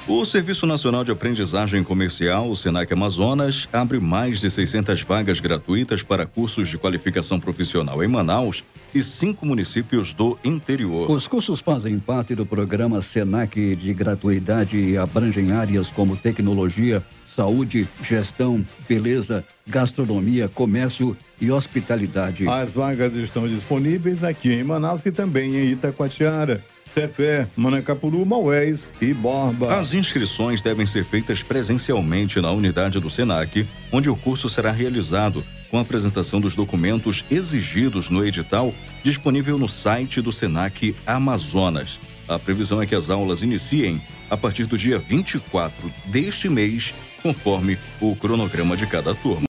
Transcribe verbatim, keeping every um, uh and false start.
O Serviço Nacional de Aprendizagem Comercial, o Senac Amazonas, abre mais de seiscentas vagas gratuitas para cursos de qualificação profissional em Manaus e cinco municípios do interior. Os cursos fazem parte do programa Senac de gratuidade e abrangem áreas como tecnologia, saúde, gestão, beleza, gastronomia, comércio e hospitalidade. As vagas estão disponíveis aqui em Manaus e também em Itacoatiara, Tefé, Manacapuru, Maués e Borba. As inscrições devem ser feitas presencialmente na unidade do Senac, onde o curso será realizado, com a apresentação dos documentos exigidos no edital, disponível no site do Senac Amazonas. A previsão é que as aulas iniciem a partir do dia vinte e quatro deste mês, conforme o cronograma de cada turma.